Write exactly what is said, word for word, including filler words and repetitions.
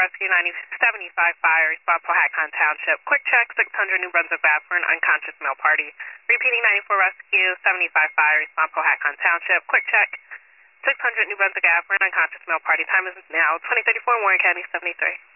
Rescue ninety seventy-five Fire, respond Powhatan Township. Quick check, six hundred New Brunswick Ave for an unconscious male party. Repeating ninety-four Rescue seventy-five Fire, respond Powhatan Township. Quick check, six hundred New Brunswick Ave for an unconscious male party. Time is now twenty thirty-four, Warren County seventy-three.